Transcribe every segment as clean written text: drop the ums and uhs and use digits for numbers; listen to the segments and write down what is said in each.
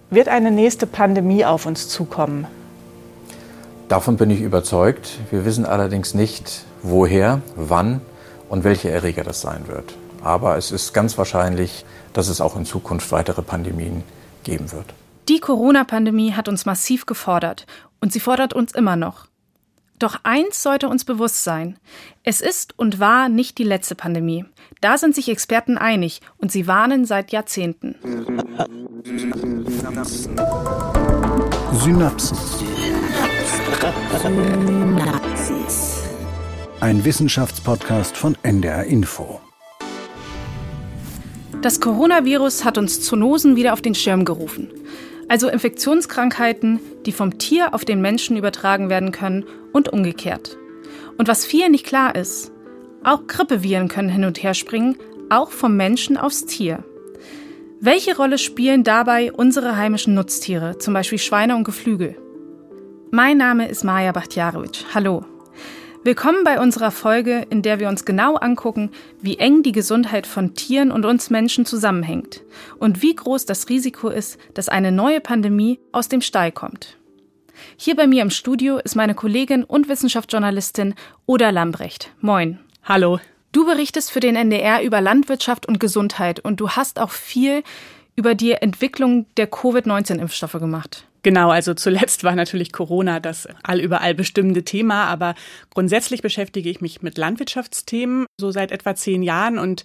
Wird eine nächste Pandemie auf uns zukommen? Davon bin ich überzeugt. Wir wissen allerdings nicht, woher, wann und welche Erreger das sein wird. Aber es ist ganz wahrscheinlich, dass es auch in Zukunft weitere Pandemien geben wird. Die Corona-Pandemie hat uns massiv gefordert und sie fordert uns immer noch. Doch eins sollte uns bewusst sein: Es ist und war nicht die letzte Pandemie. Da sind sich Experten einig und sie warnen seit Jahrzehnten. Synapsen. Ein Wissenschaftspodcast von NDR Info. Das Coronavirus hat uns Zoonosen wieder auf den Schirm gerufen. Also Infektionskrankheiten, die vom Tier auf den Menschen übertragen werden können und umgekehrt. Und was vielen nicht klar ist: Auch Grippeviren können hin und her springen, auch vom Menschen aufs Tier. Welche Rolle spielen dabei unsere heimischen Nutztiere, zum Beispiel Schweine und Geflügel? Mein Name ist Maja Bachtjarowitsch. Hallo. Willkommen bei unserer Folge, in der wir uns genau angucken, wie eng die Gesundheit von Tieren und uns Menschen zusammenhängt und wie groß das Risiko ist, dass eine neue Pandemie aus dem Stall kommt. Hier bei mir im Studio ist meine Kollegin und Wissenschaftsjournalistin Oda Lambrecht. Moin. Hallo. Du berichtest für den NDR über Landwirtschaft und Gesundheit und du hast auch viel über die Entwicklung der Covid-19-Impfstoffe gemacht. Genau, also zuletzt war natürlich Corona das allüberall bestimmende Thema, aber grundsätzlich beschäftige ich mich mit Landwirtschaftsthemen so seit etwa 10 Jahren und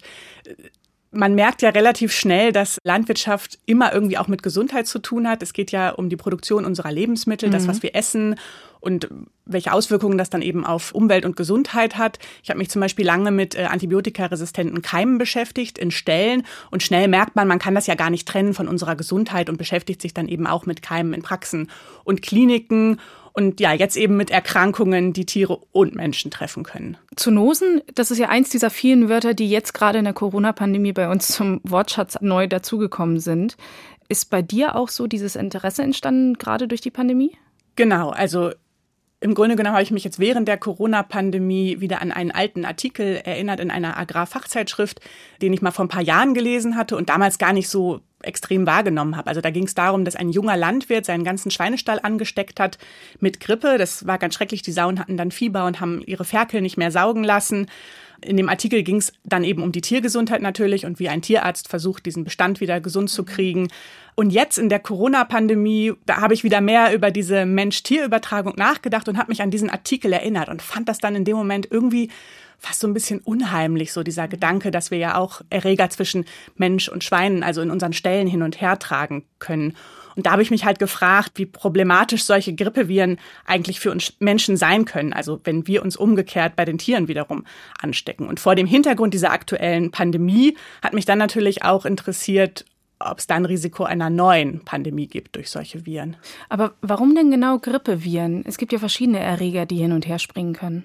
man merkt ja relativ schnell, dass Landwirtschaft immer irgendwie auch mit Gesundheit zu tun hat. Es geht ja um die Produktion unserer Lebensmittel, das, was wir essen und welche Auswirkungen das dann eben auf Umwelt und Gesundheit hat. Ich habe mich zum Beispiel lange mit antibiotikaresistenten Keimen beschäftigt in Ställen und schnell merkt man kann das ja gar nicht trennen von unserer Gesundheit und beschäftigt sich dann eben auch mit Keimen in Praxen und Kliniken. Und ja, jetzt eben mit Erkrankungen, die Tiere und Menschen treffen können. Zoonosen, das ist ja eins dieser vielen Wörter, die jetzt gerade in der Corona-Pandemie bei uns zum Wortschatz neu dazugekommen sind. Ist bei dir auch so dieses Interesse entstanden, gerade durch die Pandemie? Genau, also im Grunde genommen habe ich mich jetzt während der Corona-Pandemie wieder an einen alten Artikel erinnert in einer Agrarfachzeitschrift, den ich mal vor ein paar Jahren gelesen hatte und damals gar nicht so extrem wahrgenommen habe. Also da ging es darum, dass ein junger Landwirt seinen ganzen Schweinestall angesteckt hat mit Grippe. Das war ganz schrecklich. Die Sauen hatten dann Fieber und haben ihre Ferkel nicht mehr saugen lassen. In dem Artikel ging es dann eben um die Tiergesundheit natürlich und wie ein Tierarzt versucht, diesen Bestand wieder gesund zu kriegen. Und jetzt in der Corona-Pandemie, da habe ich wieder mehr über diese Mensch-Tier-Übertragung nachgedacht und habe mich an diesen Artikel erinnert und fand das dann in dem Moment irgendwie fast so ein bisschen unheimlich, so dieser Gedanke, dass wir ja auch Erreger zwischen Mensch und Schweinen, also in unseren Ställen hin und her tragen können. Und da habe ich mich halt gefragt, wie problematisch solche Grippeviren eigentlich für uns Menschen sein können, also wenn wir uns umgekehrt bei den Tieren wiederum anstecken. Und vor dem Hintergrund dieser aktuellen Pandemie hat mich dann natürlich auch interessiert, ob es da ein Risiko einer neuen Pandemie gibt durch solche Viren. Aber warum denn genau Grippeviren? Es gibt ja verschiedene Erreger, die hin und her springen können.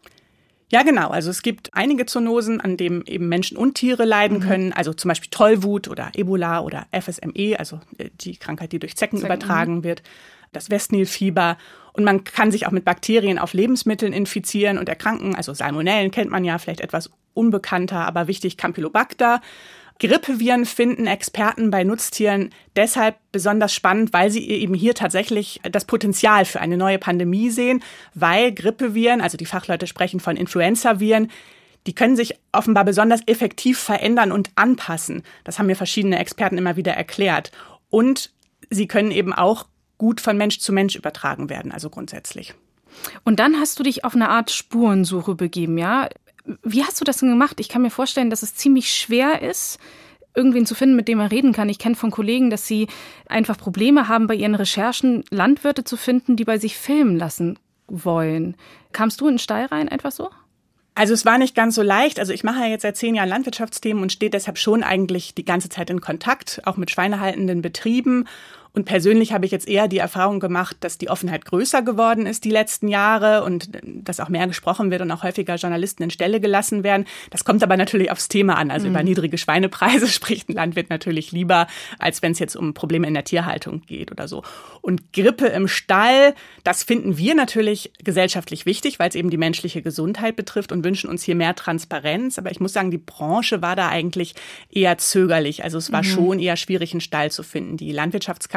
Ja, genau. Also es gibt einige Zoonosen, an denen eben Menschen und Tiere leiden können. Also zum Beispiel Tollwut oder Ebola oder FSME, also die Krankheit, die durch Zecken übertragen wird. Das Westnilfieber. Und man kann sich auch mit Bakterien auf Lebensmitteln infizieren und erkranken. Also Salmonellen kennt man ja, vielleicht etwas unbekannter, aber wichtig, Campylobacter. Grippeviren finden Experten bei Nutztieren deshalb besonders spannend, weil sie eben hier tatsächlich das Potenzial für eine neue Pandemie sehen, weil Grippeviren, also die Fachleute sprechen von Influenzaviren, die können sich offenbar besonders effektiv verändern und anpassen. Das haben mir verschiedene Experten immer wieder erklärt. Und sie können eben auch gut von Mensch zu Mensch übertragen werden, also grundsätzlich. Und dann hast du dich auf eine Art Spurensuche begeben, ja? Wie hast du das denn gemacht? Ich kann mir vorstellen, dass es ziemlich schwer ist, irgendwen zu finden, mit dem man reden kann. Ich kenne von Kollegen, dass sie einfach Probleme haben, bei ihren Recherchen Landwirte zu finden, die bei sich filmen lassen wollen. Kamst du in den Stall rein, einfach so? Also es war nicht ganz so leicht. Also ich mache ja jetzt seit 10 Jahren Landwirtschaftsthemen und stehe deshalb schon eigentlich die ganze Zeit in Kontakt, auch mit schweinehaltenden Betrieben. Und persönlich habe ich jetzt eher die Erfahrung gemacht, dass die Offenheit größer geworden ist die letzten Jahre und dass auch mehr gesprochen wird und auch häufiger Journalisten in Stelle gelassen werden. Das kommt aber natürlich aufs Thema an. Also über niedrige Schweinepreise spricht ein Landwirt natürlich lieber, als wenn es jetzt um Probleme in der Tierhaltung geht oder so. Und Grippe im Stall, das finden wir natürlich gesellschaftlich wichtig, weil es eben die menschliche Gesundheit betrifft und wünschen uns hier mehr Transparenz. Aber ich muss sagen, die Branche war da eigentlich eher zögerlich. Also es war schon eher schwierig, einen Stall zu finden. Die Landwirtschaftskammer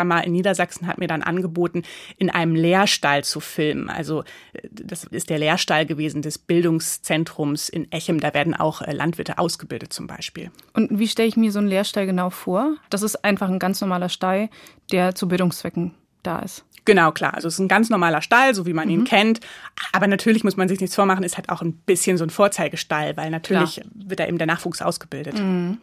Wissenschaftskammer in Niedersachsen hat mir dann angeboten, in einem Lehrstall zu filmen. Also das ist der Lehrstall gewesen des Bildungszentrums in Echem. Da werden auch Landwirte ausgebildet zum Beispiel. Und wie stelle ich mir so einen Lehrstall genau vor? Das ist einfach ein ganz normaler Stall, der zu Bildungszwecken da ist. Genau, klar. Also es ist ein ganz normaler Stall, so wie man ihn kennt. Aber natürlich muss man sich nichts vormachen, ist halt auch ein bisschen so ein Vorzeigestall, weil natürlich wird da eben der Nachwuchs ausgebildet.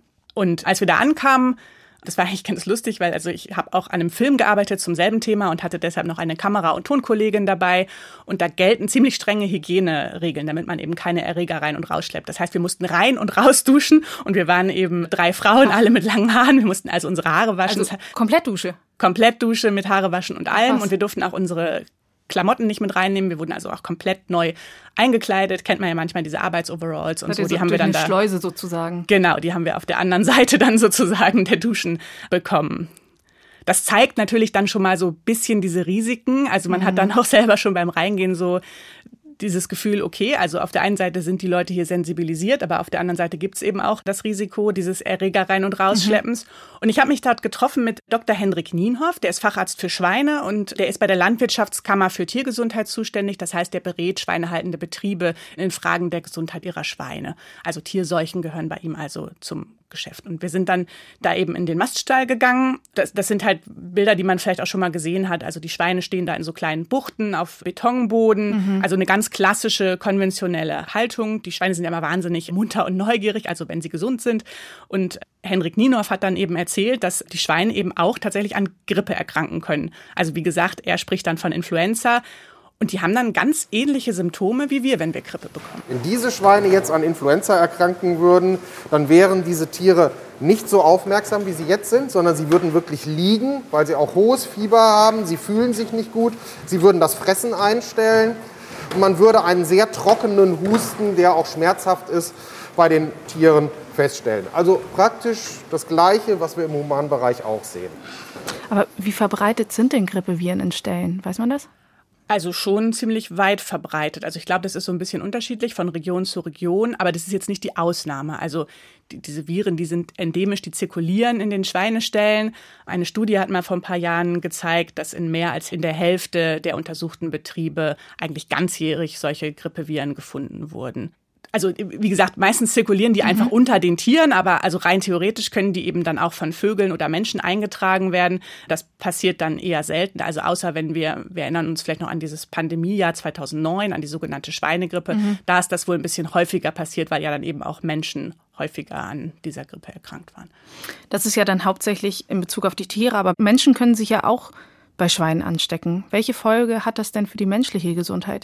Und als wir da ankamen, das war eigentlich ganz lustig, weil also ich habe auch an einem Film gearbeitet zum selben Thema und hatte deshalb noch eine Kamera- und Tonkollegin dabei. Und da gelten ziemlich strenge Hygieneregeln, damit man eben keine Erreger rein und rausschleppt. Das heißt, wir mussten rein und raus duschen und wir waren eben 3 Frauen, alle mit langen Haaren. Wir mussten also unsere Haare waschen. Also Komplettdusche? Komplettdusche mit Haare waschen und allem. Krass. Und wir durften auch unsere Klamotten nicht mit reinnehmen. Wir wurden also auch komplett neu eingekleidet. Kennt man ja manchmal diese Arbeitsoveralls und so. Die haben wir dann da. Schleuse sozusagen. Genau, die haben wir auf der anderen Seite dann sozusagen der Duschen bekommen. Das zeigt natürlich dann schon mal so ein bisschen diese Risiken. Also man hat dann auch selber schon beim Reingehen so dieses Gefühl, okay, also auf der einen Seite sind die Leute hier sensibilisiert, aber auf der anderen Seite gibt es eben auch das Risiko dieses Erreger rein- und rausschleppens. Und ich habe mich dort getroffen mit Dr. Hendrik Nienhoff, der ist Facharzt für Schweine und der ist bei der Landwirtschaftskammer für Tiergesundheit zuständig. Das heißt, der berät schweinehaltende Betriebe in Fragen der Gesundheit ihrer Schweine. Also Tierseuchen gehören bei ihm also zum Geschäft. Und wir sind dann da eben in den Maststall gegangen. Das sind halt Bilder, die man vielleicht auch schon mal gesehen hat. Also die Schweine stehen da in so kleinen Buchten auf Betonboden. Also eine ganz klassische, konventionelle Haltung. Die Schweine sind ja immer wahnsinnig munter und neugierig, also wenn sie gesund sind. Und Hendrik Nienhoff hat dann eben erzählt, dass die Schweine eben auch tatsächlich an Grippe erkranken können. Also wie gesagt, er spricht dann von Influenza. Und die haben dann ganz ähnliche Symptome wie wir, wenn wir Grippe bekommen. Wenn diese Schweine jetzt an Influenza erkranken würden, dann wären diese Tiere nicht so aufmerksam, wie sie jetzt sind, sondern sie würden wirklich liegen, weil sie auch hohes Fieber haben, sie fühlen sich nicht gut, sie würden das Fressen einstellen und man würde einen sehr trockenen Husten, der auch schmerzhaft ist, bei den Tieren feststellen. Also praktisch das Gleiche, was wir im Humanbereich auch sehen. Aber wie verbreitet sind denn Grippeviren in Ställen? Weiß man das? Also schon ziemlich weit verbreitet. Also ich glaube, das ist so ein bisschen unterschiedlich von Region zu Region, aber das ist jetzt nicht die Ausnahme. Also diese Viren, die sind endemisch, die zirkulieren in den Schweineställen. Eine Studie hat mal vor ein paar Jahren gezeigt, dass in mehr als in der Hälfte der untersuchten Betriebe eigentlich ganzjährig solche Grippeviren gefunden wurden. Also wie gesagt, meistens zirkulieren die einfach unter den Tieren, aber also rein theoretisch können die eben dann auch von Vögeln oder Menschen eingetragen werden. Das passiert dann eher selten. Also außer wenn wir erinnern uns vielleicht noch an dieses Pandemiejahr 2009, an die sogenannte Schweinegrippe. Da ist das wohl ein bisschen häufiger passiert, weil ja dann eben auch Menschen häufiger an dieser Grippe erkrankt waren. Das ist ja dann hauptsächlich in Bezug auf die Tiere, aber Menschen können sich ja auch bei Schweinen anstecken. Welche Folge hat das denn für die menschliche Gesundheit?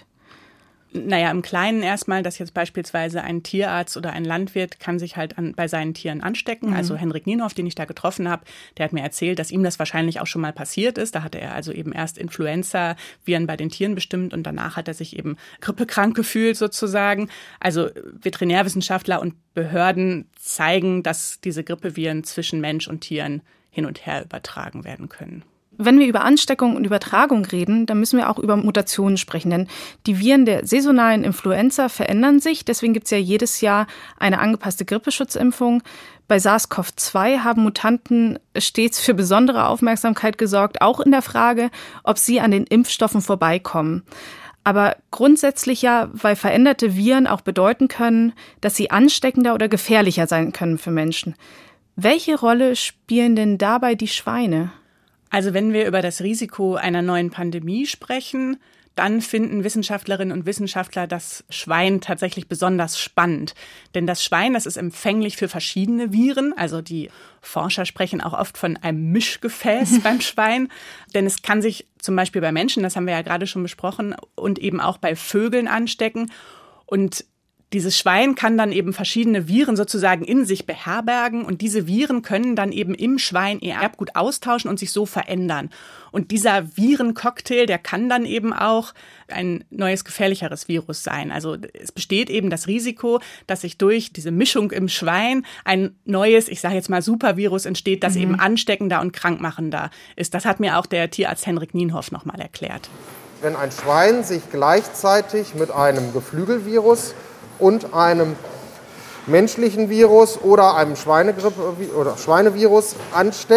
Naja, im Kleinen erstmal, dass jetzt beispielsweise ein Tierarzt oder ein Landwirt kann sich halt bei seinen Tieren anstecken. Also Hendrik Nienhoff, den ich da getroffen habe, der hat mir erzählt, dass ihm das wahrscheinlich auch schon mal passiert ist. Da hatte er also eben erst Influenza-Viren bei den Tieren bestimmt und danach hat er sich eben grippekrank gefühlt sozusagen. Also Veterinärwissenschaftler und Behörden zeigen, dass diese Grippeviren zwischen Mensch und Tieren hin und her übertragen werden können. Wenn wir über Ansteckung und Übertragung reden, dann müssen wir auch über Mutationen sprechen. Denn die Viren der saisonalen Influenza verändern sich. Deswegen gibt es ja jedes Jahr eine angepasste Grippeschutzimpfung. Bei SARS-CoV-2 haben Mutanten stets für besondere Aufmerksamkeit gesorgt, auch in der Frage, ob sie an den Impfstoffen vorbeikommen. Aber grundsätzlich ja, weil veränderte Viren auch bedeuten können, dass sie ansteckender oder gefährlicher sein können für Menschen. Welche Rolle spielen denn dabei die Schweine? Also wenn wir über das Risiko einer neuen Pandemie sprechen, dann finden Wissenschaftlerinnen und Wissenschaftler das Schwein tatsächlich besonders spannend. Denn das Schwein, das ist empfänglich für verschiedene Viren. Also die Forscher sprechen auch oft von einem Mischgefäß beim Schwein. Denn es kann sich zum Beispiel bei Menschen, das haben wir ja gerade schon besprochen, und eben auch bei Vögeln anstecken. Und dieses Schwein kann dann eben verschiedene Viren sozusagen in sich beherbergen und diese Viren können dann eben im Schwein ihr Erbgut austauschen und sich so verändern. Und dieser Virencocktail, der kann dann eben auch ein neues, gefährlicheres Virus sein. Also es besteht eben das Risiko, dass sich durch diese Mischung im Schwein ein neues, ich sage jetzt mal Supervirus entsteht, das eben ansteckender und krankmachender ist. Das hat mir auch der Tierarzt Hendrik Nienhoff nochmal erklärt. Wenn ein Schwein sich gleichzeitig mit einem Geflügelvirus und einem menschlichen Virus oder einem Schweinevirus ansteckt,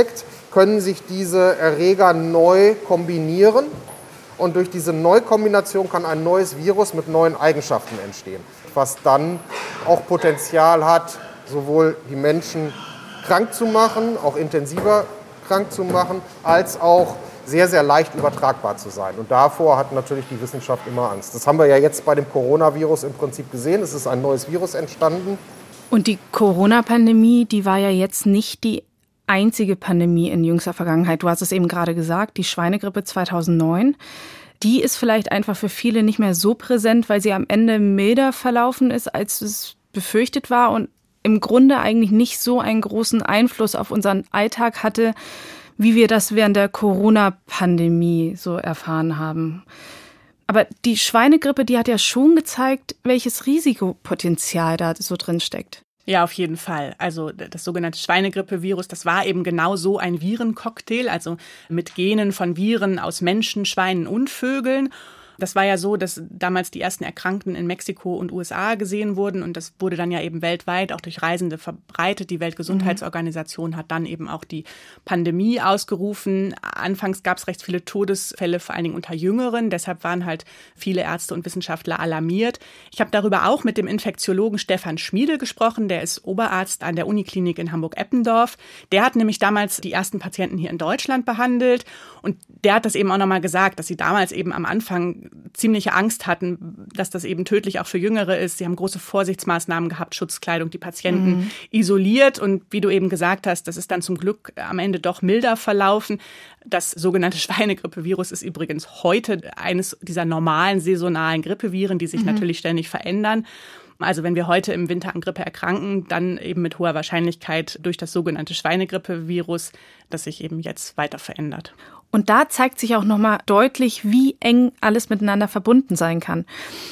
können sich diese Erreger neu kombinieren. Und durch diese Neukombination kann ein neues Virus mit neuen Eigenschaften entstehen, was dann auch Potenzial hat, sowohl die Menschen krank zu machen, auch intensiver krank zu machen, als auch sehr, sehr leicht übertragbar zu sein. Und davor hat natürlich die Wissenschaft immer Angst. Das haben wir ja jetzt bei dem Coronavirus im Prinzip gesehen. Es ist ein neues Virus entstanden. Und die Corona-Pandemie, die war ja jetzt nicht die einzige Pandemie in jüngster Vergangenheit. Du hast es eben gerade gesagt, die Schweinegrippe 2009. Die ist vielleicht einfach für viele nicht mehr so präsent, weil sie am Ende milder verlaufen ist, als es befürchtet war und im Grunde eigentlich nicht so einen großen Einfluss auf unseren Alltag hatte, wie wir das während der Corona-Pandemie so erfahren haben. Aber die Schweinegrippe, die hat ja schon gezeigt, welches Risikopotenzial da so drin steckt. Ja, auf jeden Fall. Also das sogenannte Schweinegrippe-Virus, das war eben genau so ein Virencocktail, also mit Genen von Viren aus Menschen, Schweinen und Vögeln. Das war ja so, dass damals die ersten Erkrankten in Mexiko und USA gesehen wurden und das wurde dann ja eben weltweit auch durch Reisende verbreitet. Die Weltgesundheitsorganisation hat dann eben auch die Pandemie ausgerufen. Anfangs gab es recht viele Todesfälle, vor allen Dingen unter Jüngeren. Deshalb waren halt viele Ärzte und Wissenschaftler alarmiert. Ich habe darüber auch mit dem Infektiologen Stefan Schmiedel gesprochen. Der ist Oberarzt an der Uniklinik in Hamburg-Eppendorf. Der hat nämlich damals die ersten Patienten hier in Deutschland behandelt und der hat das eben auch nochmal gesagt, dass sie damals eben am Anfang ziemliche Angst hatten, dass das eben tödlich auch für Jüngere ist. Sie haben große Vorsichtsmaßnahmen gehabt, Schutzkleidung, die Patienten isoliert. Und wie du eben gesagt hast, das ist dann zum Glück am Ende doch milder verlaufen. Das sogenannte Schweinegrippe-Virus ist übrigens heute eines dieser normalen saisonalen Grippeviren, die sich natürlich ständig verändern. Also wenn wir heute im Winter an Grippe erkranken, dann eben mit hoher Wahrscheinlichkeit durch das sogenannte Schweinegrippe-Virus, das sich eben jetzt weiter verändert. Und da zeigt sich auch nochmal deutlich, wie eng alles miteinander verbunden sein kann.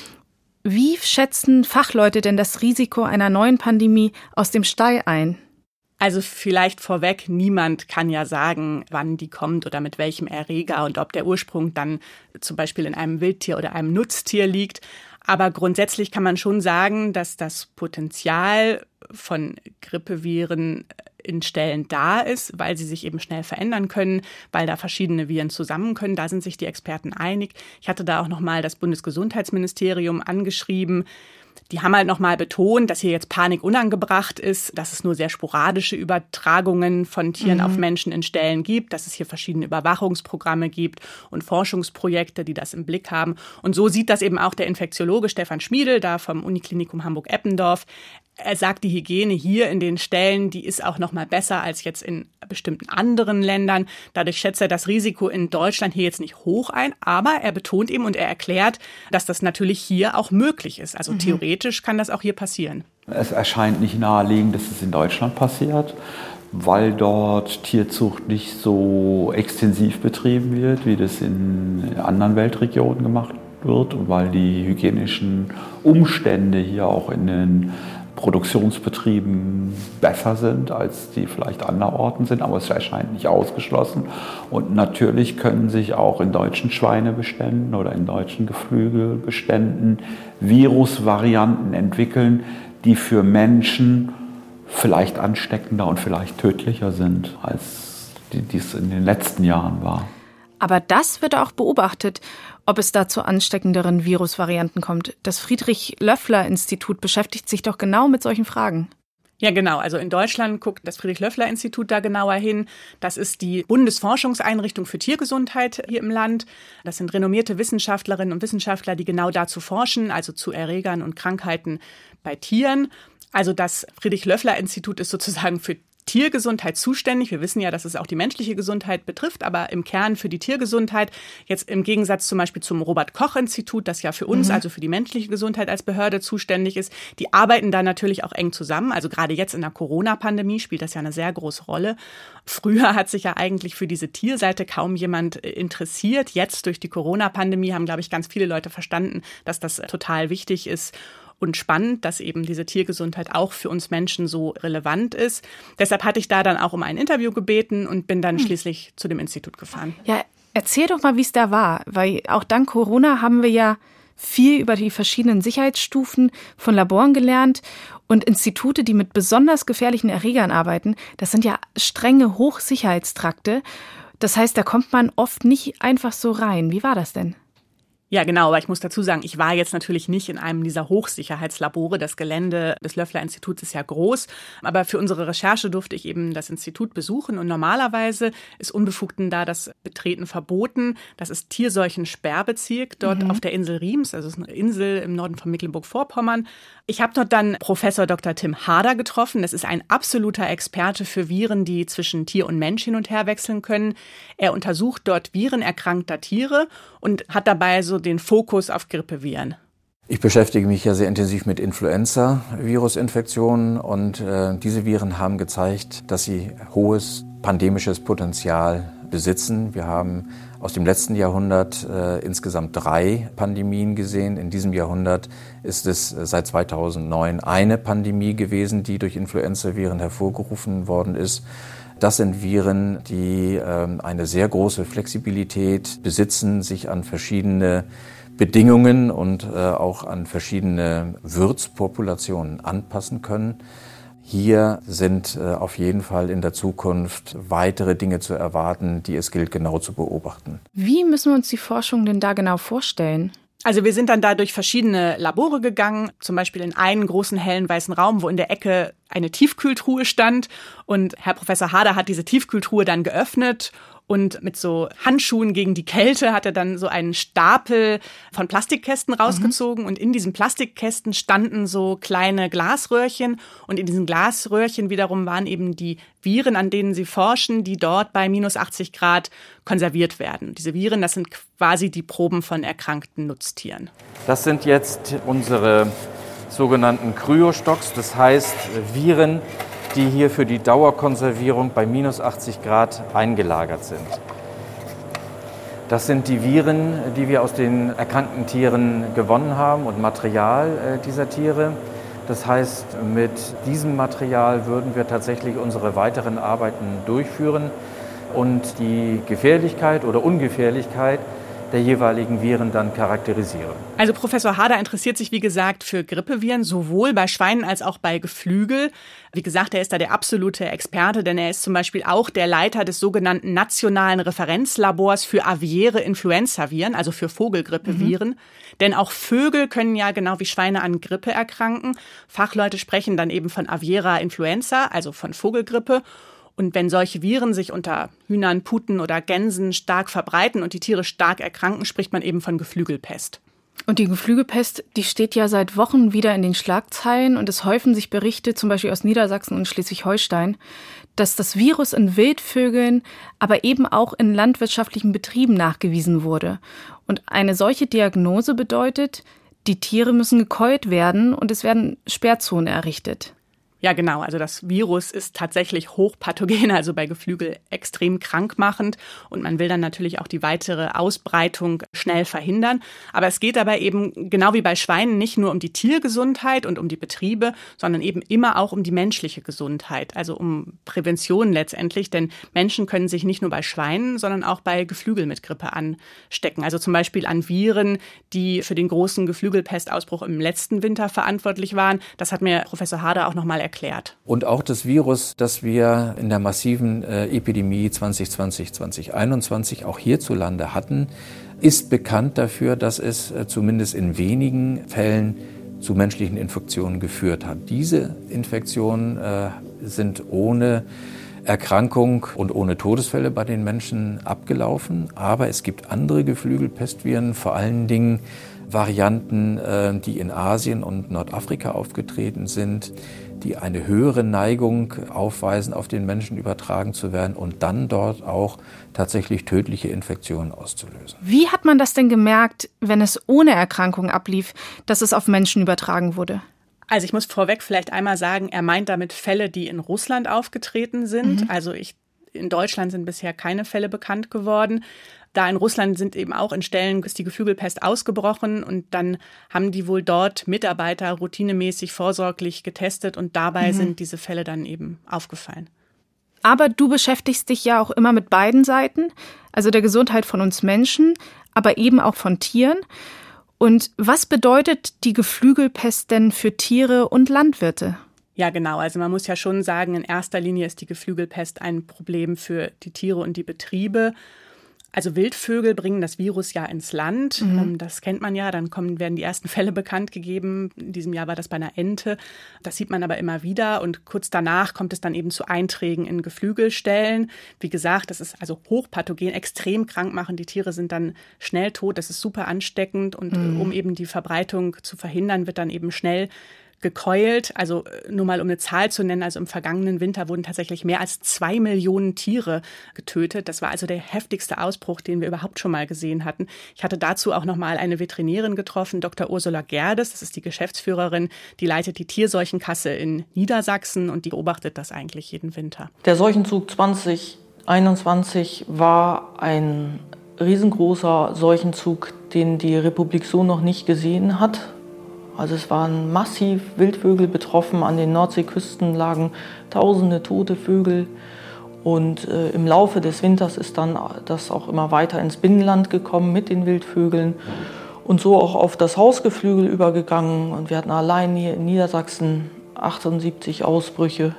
Wie schätzen Fachleute denn das Risiko einer neuen Pandemie aus dem Stall ein? Also vielleicht vorweg, niemand kann ja sagen, wann die kommt oder mit welchem Erreger und ob der Ursprung dann zum Beispiel in einem Wildtier oder einem Nutztier liegt. Aber grundsätzlich kann man schon sagen, dass das Potenzial von Grippeviren in Stellen da ist, weil sie sich eben schnell verändern können, weil da verschiedene Viren zusammen können. Da sind sich die Experten einig. Ich hatte da auch nochmal das Bundesgesundheitsministerium angeschrieben. Die haben halt nochmal betont, dass hier jetzt Panik unangebracht ist, dass es nur sehr sporadische Übertragungen von Tieren auf Menschen in Ställen gibt, dass es hier verschiedene Überwachungsprogramme gibt und Forschungsprojekte, die das im Blick haben. Und so sieht das eben auch der Infektiologe Stefan Schmiedel, da vom Uniklinikum Hamburg-Eppendorf. Er sagt, die Hygiene hier in den Ställen, die ist auch noch mal besser als jetzt in bestimmten anderen Ländern. Dadurch schätzt er das Risiko in Deutschland hier jetzt nicht hoch ein. Aber er betont eben und er erklärt, dass das natürlich hier auch möglich ist. Also theoretisch kann das auch hier passieren. Es erscheint nicht naheliegend, dass es in Deutschland passiert, weil dort Tierzucht nicht so extensiv betrieben wird, wie das in anderen Weltregionen gemacht wird. Und weil die hygienischen Umstände hier auch in den Produktionsbetrieben besser sind, als die vielleicht anderorten sind, aber es erscheint nicht ausgeschlossen. Und natürlich können sich auch in deutschen Schweinebeständen oder in deutschen Geflügelbeständen Virusvarianten entwickeln, die für Menschen vielleicht ansteckender und vielleicht tödlicher sind, als dies in den letzten Jahren war. Aber das wird auch beobachtet, ob es da zu ansteckenderen Virusvarianten kommt. Das Friedrich-Löffler-Institut beschäftigt sich doch genau mit solchen Fragen. Ja, genau. Also in Deutschland guckt das Friedrich-Löffler-Institut da genauer hin. Das ist die Bundesforschungseinrichtung für Tiergesundheit hier im Land. Das sind renommierte Wissenschaftlerinnen und Wissenschaftler, die genau dazu forschen, also zu Erregern und Krankheiten bei Tieren. Also das Friedrich-Löffler-Institut ist sozusagen für Tiergesundheit zuständig. Wir wissen ja, dass es auch die menschliche Gesundheit betrifft, aber im Kern für die Tiergesundheit. Jetzt im Gegensatz zum Beispiel zum Robert-Koch-Institut, das ja für uns, also für die menschliche Gesundheit als Behörde zuständig ist. Die arbeiten da natürlich auch eng zusammen. Also gerade jetzt in der Corona-Pandemie spielt das ja eine sehr große Rolle. Früher hat sich ja eigentlich für diese Tierseite kaum jemand interessiert. Jetzt durch die Corona-Pandemie haben, glaube ich, ganz viele Leute verstanden, dass das total wichtig ist. Und spannend, dass eben diese Tiergesundheit auch für uns Menschen so relevant ist. Deshalb hatte ich da dann auch um ein Interview gebeten und bin dann schließlich zu dem Institut gefahren. Ja, erzähl doch mal, wie es da war. Weil auch dank Corona haben wir ja viel über die verschiedenen Sicherheitsstufen von Laboren gelernt. Und Institute, die mit besonders gefährlichen Erregern arbeiten, das sind ja strenge Hochsicherheitstrakte. Das heißt, da kommt man oft nicht einfach so rein. Wie war das denn? Ja, genau, aber ich muss dazu sagen, ich war jetzt natürlich nicht in einem dieser Hochsicherheitslabore. Das Gelände des Löffler-Instituts ist ja groß, aber für unsere Recherche durfte ich eben das Institut besuchen und normalerweise ist Unbefugten da das Betreten verboten. Das ist Tierseuchen-Sperrbezirk dort auf der Insel Riems, also es ist eine Insel im Norden von Mecklenburg-Vorpommern. Ich habe dort dann Professor Dr. Tim Harder getroffen. Das ist ein absoluter Experte für Viren, die zwischen Tier und Mensch hin und her wechseln können. Er untersucht dort Viren erkrankter Tiere und hat dabei so den Fokus auf Grippeviren. Ich beschäftige mich ja sehr intensiv mit Influenza-Virusinfektionen und diese Viren haben gezeigt, dass sie hohes pandemisches Potenzial besitzen. Wir haben aus dem letzten Jahrhundert insgesamt 3 Pandemien gesehen. In diesem Jahrhundert ist es seit 2009 eine Pandemie gewesen, die durch Influenza-Viren hervorgerufen worden ist. Das sind Viren, die eine sehr große Flexibilität besitzen, sich an verschiedene Bedingungen und auch an verschiedene Wirtspopulationen anpassen können. Hier sind auf jeden Fall in der Zukunft weitere Dinge zu erwarten, die es gilt genau zu beobachten. Wie müssen wir uns die Forschung denn da genau vorstellen? Also wir sind dann da durch verschiedene Labore gegangen, zum Beispiel in einen großen hellen weißen Raum, wo in der Ecke eine Tiefkühltruhe stand. Und Herr Professor Harder hat diese Tiefkühltruhe dann geöffnet und mit so Handschuhen gegen die Kälte hat er dann so einen Stapel von Plastikkästen rausgezogen. Und in diesen Plastikkästen standen so kleine Glasröhrchen. Und in diesen Glasröhrchen wiederum waren eben die Viren, an denen sie forschen, die dort bei minus 80 Grad konserviert werden. Diese Viren, das sind quasi die Proben von erkrankten Nutztieren. Das sind jetzt unsere sogenannten Kryostocks, das heißt Viren, die hier für die Dauerkonservierung bei minus 80 Grad eingelagert sind. Das sind die Viren, die wir aus den erkrankten Tieren gewonnen haben und Material dieser Tiere. Das heißt, mit diesem Material würden wir tatsächlich unsere weiteren Arbeiten durchführen und die Gefährlichkeit oder Ungefährlichkeit der jeweiligen Viren dann charakterisieren. Also Professor Harder interessiert sich, wie gesagt, für Grippeviren, sowohl bei Schweinen als auch bei Geflügel. Wie gesagt, er ist da der absolute Experte, denn er ist zum Beispiel auch der Leiter des sogenannten Nationalen Referenzlabors für aviäre Influenzaviren, also für Vogelgrippeviren. Denn auch Vögel können ja genau wie Schweine an Grippe erkranken. Fachleute sprechen dann eben von aviärer Influenza, also von Vogelgrippe. Und wenn solche Viren sich unter Hühnern, Puten oder Gänsen stark verbreiten und die Tiere stark erkranken, spricht man eben von Geflügelpest. Und die Geflügelpest, die steht ja seit Wochen wieder in den Schlagzeilen und es häufen sich Berichte, zum Beispiel aus Niedersachsen und Schleswig-Holstein, dass das Virus in Wildvögeln, aber eben auch in landwirtschaftlichen Betrieben nachgewiesen wurde. Und eine solche Diagnose bedeutet, die Tiere müssen gekeult werden und es werden Sperrzonen errichtet. Ja, genau. Also das Virus ist tatsächlich hochpathogen, also bei Geflügel extrem krankmachend. Und man will dann natürlich auch die weitere Ausbreitung schnell verhindern. Aber es geht dabei eben, genau wie bei Schweinen, nicht nur um die Tiergesundheit und um die Betriebe, sondern eben immer auch um die menschliche Gesundheit. Also um Prävention letztendlich. Denn Menschen können sich nicht nur bei Schweinen, sondern auch bei Geflügel mit Grippe anstecken. Also zum Beispiel an Viren, die für den großen Geflügelpestausbruch im letzten Winter verantwortlich waren. Das hat mir Professor Harder auch nochmal erklärt. Und auch das Virus, das wir in der massiven Epidemie 2020/2021 auch hierzulande hatten, ist bekannt dafür, dass es zumindest in wenigen Fällen zu menschlichen Infektionen geführt hat. Diese Infektionen sind ohne Erkrankung und ohne Todesfälle bei den Menschen abgelaufen. Aber es gibt andere Geflügelpestviren, vor allen Dingen Varianten, die in Asien und Nordafrika aufgetreten sind, die eine höhere Neigung aufweisen, auf den Menschen übertragen zu werden und dann dort auch tatsächlich tödliche Infektionen auszulösen. Wie hat man das denn gemerkt, wenn es ohne Erkrankung ablief, dass es auf Menschen übertragen wurde? Also ich muss vorweg vielleicht einmal sagen, er meint damit Fälle, die in Russland aufgetreten sind. Also in Deutschland sind bisher keine Fälle bekannt geworden. Da in Russland sind eben auch in Stellen ist die Geflügelpest ausgebrochen und dann haben die wohl dort Mitarbeiter routinemäßig vorsorglich getestet und dabei sind diese Fälle dann eben aufgefallen. Aber du beschäftigst dich ja auch immer mit beiden Seiten, also der Gesundheit von uns Menschen, aber eben auch von Tieren. Und was bedeutet die Geflügelpest denn für Tiere und Landwirte? Ja, genau. Also man muss ja schon sagen, in erster Linie ist die Geflügelpest ein Problem für die Tiere und die Betriebe. Also Wildvögel bringen das Virus ja ins Land. Das kennt man ja. Dann werden die ersten Fälle bekannt gegeben. In diesem Jahr war das bei einer Ente. Das sieht man aber immer wieder. Und kurz danach kommt es dann eben zu Einträgen in Geflügelstellen. Wie gesagt, das ist also hochpathogen, extrem krank machen. Die Tiere sind dann schnell tot. Das ist super ansteckend. Und um eben die Verbreitung zu verhindern, wird dann eben schnell gekeult. Also nur mal um eine Zahl zu nennen, also im vergangenen Winter wurden tatsächlich mehr als 2 Millionen Tiere getötet. Das war also der heftigste Ausbruch, den wir überhaupt schon mal gesehen hatten. Ich hatte dazu auch noch mal eine Veterinärin getroffen, Dr. Ursula Gerdes, das ist die Geschäftsführerin, die leitet die Tierseuchenkasse in Niedersachsen und die beobachtet das eigentlich jeden Winter. Der Seuchenzug 2021 war ein riesengroßer Seuchenzug, den die Republik so noch nicht gesehen hat. Also es waren massiv Wildvögel betroffen, an den Nordseeküsten lagen tausende tote Vögel und im Laufe des Winters ist dann das auch immer weiter ins Binnenland gekommen mit den Wildvögeln und so auch auf das Hausgeflügel übergegangen. Und wir hatten allein hier in Niedersachsen 78 Ausbrüche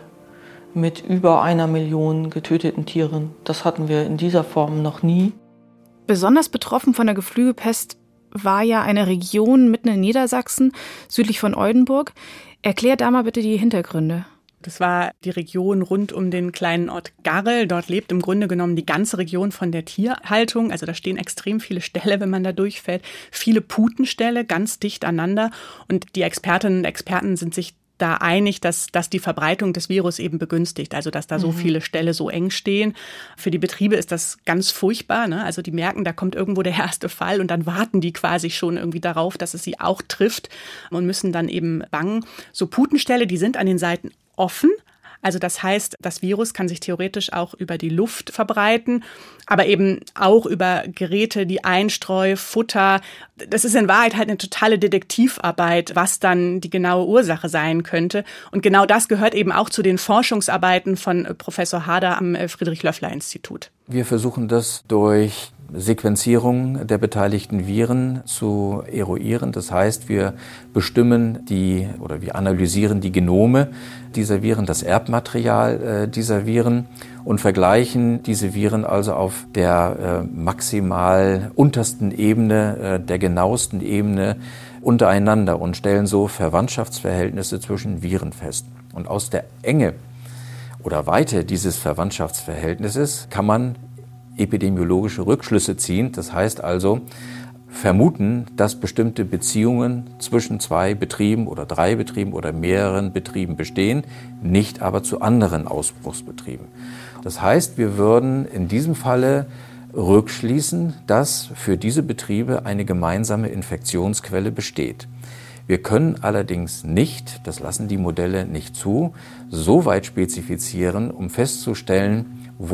mit über 1 Million getöteten Tieren. Das hatten wir in dieser Form noch nie. Besonders betroffen von der Geflügelpest war ja eine Region mitten in Niedersachsen, südlich von Oldenburg. Erklär da mal bitte die Hintergründe. Das war die Region rund um den kleinen Ort Garrel. Dort lebt im Grunde genommen die ganze Region von der Tierhaltung. Also da stehen extrem viele Ställe, wenn man da durchfährt. Viele Putenställe, ganz dicht aneinander. Und die Expertinnen und Experten sind sich da einig, dass die Verbreitung des Virus eben begünstigt, also dass da so viele Ställe so eng stehen. Für die Betriebe ist das ganz furchtbar, ne? Also die merken, da kommt irgendwo der erste Fall und dann warten die quasi schon irgendwie darauf, dass es sie auch trifft und müssen dann eben bangen. So Putenställe, die sind an den Seiten offen. Also das heißt, das Virus kann sich theoretisch auch über die Luft verbreiten, aber eben auch über Geräte, die Einstreu, Futter. Das ist in Wahrheit halt eine totale Detektivarbeit, was dann die genaue Ursache sein könnte. Und genau das gehört eben auch zu den Forschungsarbeiten von Professor Harder am Friedrich-Löffler-Institut. Wir versuchen das durch Sequenzierung der beteiligten Viren zu eruieren. Das heißt, wir bestimmen wir analysieren die Genome dieser Viren, das Erbmaterial dieser Viren und vergleichen diese Viren also auf der maximal untersten Ebene, der genauesten Ebene untereinander und stellen so Verwandtschaftsverhältnisse zwischen Viren fest. Und aus der Enge oder Weite dieses Verwandtschaftsverhältnisses kann man epidemiologische Rückschlüsse ziehen. Das heißt also vermuten, dass bestimmte Beziehungen zwischen 2 Betrieben oder 3 Betrieben oder mehreren Betrieben bestehen, nicht aber zu anderen Ausbruchsbetrieben. Das heißt, wir würden in diesem Falle rückschließen, dass für diese Betriebe eine gemeinsame Infektionsquelle besteht. Wir können allerdings nicht, das lassen die Modelle nicht zu, so weit spezifizieren, um festzustellen,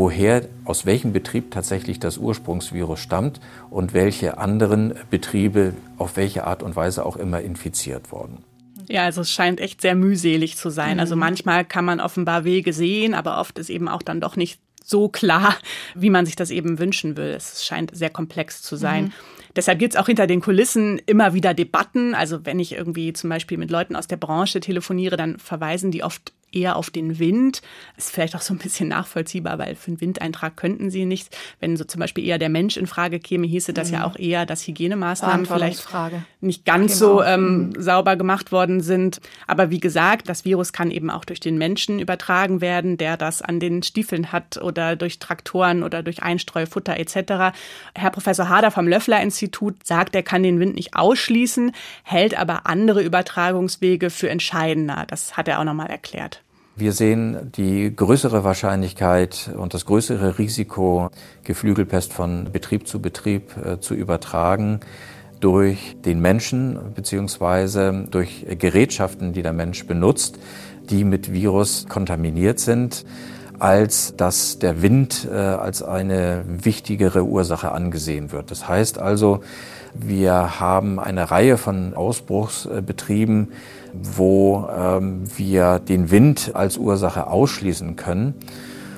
aus welchem Betrieb tatsächlich das Ursprungsvirus stammt und welche anderen Betriebe auf welche Art und Weise auch immer infiziert wurden. Ja, also es scheint echt sehr mühselig zu sein. Also manchmal kann man offenbar Wege sehen, aber oft ist eben auch dann doch nicht so klar, wie man sich das eben wünschen will. Es scheint sehr komplex zu sein. Deshalb gibt es auch hinter den Kulissen immer wieder Debatten. Also wenn ich irgendwie zum Beispiel mit Leuten aus der Branche telefoniere, dann verweisen die oft eher auf den Wind. Ist vielleicht auch so ein bisschen nachvollziehbar, weil für einen Windeintrag könnten sie nichts. Wenn so zum Beispiel eher der Mensch in Frage käme, hieße das ja auch eher, dass Hygienemaßnahmen vielleicht nicht ganz so sauber gemacht worden sind. Aber wie gesagt, das Virus kann eben auch durch den Menschen übertragen werden, der das an den Stiefeln hat oder durch Traktoren oder durch Einstreu, Futter etc. Herr Professor Harder vom Löffler-Institut sagt, er kann den Wind nicht ausschließen, hält aber andere Übertragungswege für entscheidender. Das hat er auch nochmal erklärt. Wir sehen die größere Wahrscheinlichkeit und das größere Risiko, Geflügelpest von Betrieb zu Betrieb zu übertragen durch den Menschen bzw. durch Gerätschaften, die der Mensch benutzt, die mit Virus kontaminiert sind, als dass der Wind als eine wichtigere Ursache angesehen wird. Das heißt also, wir haben eine Reihe von Ausbruchsbetrieben, wo wir den Wind als Ursache ausschließen können.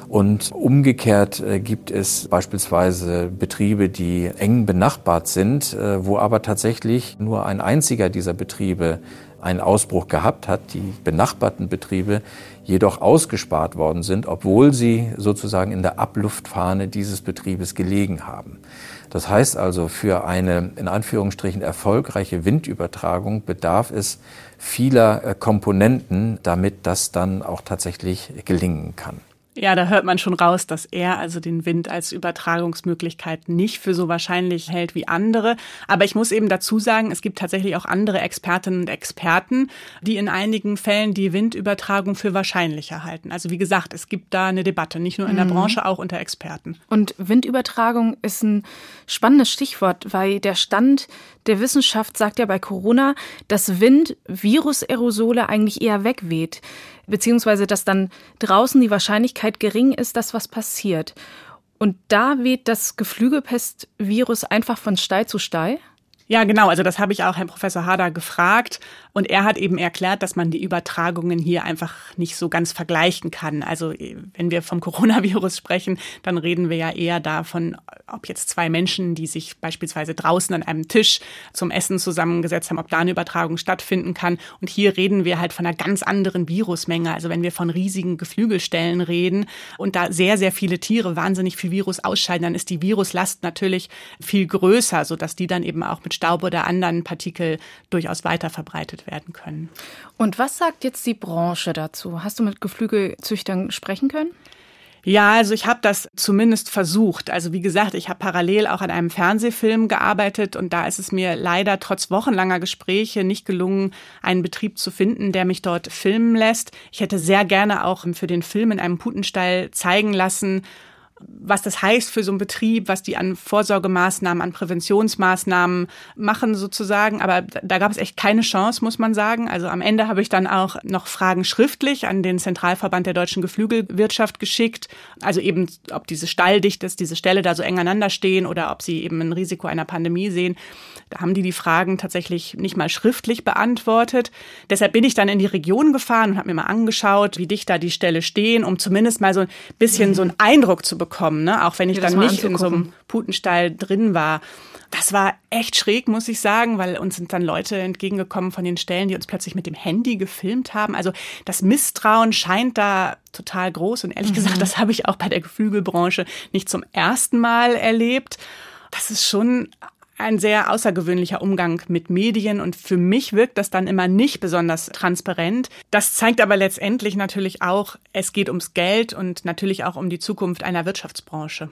Und umgekehrt gibt es beispielsweise Betriebe, die eng benachbart sind, wo aber tatsächlich nur ein einziger dieser Betriebe einen Ausbruch gehabt hat, die benachbarten Betriebe jedoch ausgespart worden sind, obwohl sie sozusagen in der Abluftfahne dieses Betriebes gelegen haben. Das heißt also, für eine in Anführungsstrichen erfolgreiche Windübertragung bedarf es vieler Komponenten, damit das dann auch tatsächlich gelingen kann. Ja, da hört man schon raus, dass er also den Wind als Übertragungsmöglichkeit nicht für so wahrscheinlich hält wie andere. Aber ich muss eben dazu sagen, es gibt tatsächlich auch andere Expertinnen und Experten, die in einigen Fällen die Windübertragung für wahrscheinlicher halten. Also wie gesagt, es gibt da eine Debatte, nicht nur in der Branche, auch unter Experten. Und Windübertragung ist ein spannendes Stichwort, weil der Stand der Wissenschaft sagt ja bei Corona, dass Wind Virusaerosole eigentlich eher wegweht, beziehungsweise dass dann draußen die Wahrscheinlichkeit gering ist, dass was passiert. Und da weht das Geflügelpestvirus einfach von Stall zu Stall? Ja, genau. Also das habe ich auch Herrn Professor Harder gefragt. Und er hat eben erklärt, dass man die Übertragungen hier einfach nicht so ganz vergleichen kann. Also wenn wir vom Coronavirus sprechen, dann reden wir ja eher davon, ob jetzt zwei Menschen, die sich beispielsweise draußen an einem Tisch zum Essen zusammengesetzt haben, ob da eine Übertragung stattfinden kann. Und hier reden wir halt von einer ganz anderen Virusmenge. Also wenn wir von riesigen Geflügelstellen reden und da sehr, sehr viele Tiere wahnsinnig viel Virus ausscheiden, dann ist die Viruslast natürlich viel größer, sodass die dann eben auch mit Staub oder anderen Partikel durchaus weiter verbreitet werden können. Und was sagt jetzt die Branche dazu? Hast du mit Geflügelzüchtern sprechen können? Ja, also ich habe das zumindest versucht. Also wie gesagt, ich habe parallel auch an einem Fernsehfilm gearbeitet und da ist es mir leider trotz wochenlanger Gespräche nicht gelungen, einen Betrieb zu finden, der mich dort filmen lässt. Ich hätte sehr gerne auch für den Film in einem Putenstall zeigen lassen, was das heißt für so einen Betrieb, was die an Vorsorgemaßnahmen, an Präventionsmaßnahmen machen sozusagen. Aber da gab es echt keine Chance, muss man sagen. Also am Ende habe ich dann auch noch Fragen schriftlich an den Zentralverband der deutschen Geflügelwirtschaft geschickt. Also eben, ob diese Stalldichte, diese Ställe da so eng aneinander stehen oder ob sie eben ein Risiko einer Pandemie sehen. Da haben die Fragen tatsächlich nicht mal schriftlich beantwortet. Deshalb bin ich dann in die Region gefahren und habe mir mal angeschaut, wie dicht da die Ställe stehen, um zumindest mal so ein bisschen so einen Eindruck zu bekommen, ne? Auch wenn ich dann nicht in so einem Putenstall drin war. Das war echt schräg, muss ich sagen, weil uns sind dann Leute entgegengekommen von den Ställen, die uns plötzlich mit dem Handy gefilmt haben. Also das Misstrauen scheint da total groß. Und ehrlich gesagt, das habe ich auch bei der Geflügelbranche nicht zum ersten Mal erlebt. Das ist schon ein sehr außergewöhnlicher Umgang mit Medien und für mich wirkt das dann immer nicht besonders transparent. Das zeigt aber letztendlich natürlich auch, es geht ums Geld und natürlich auch um die Zukunft einer Wirtschaftsbranche.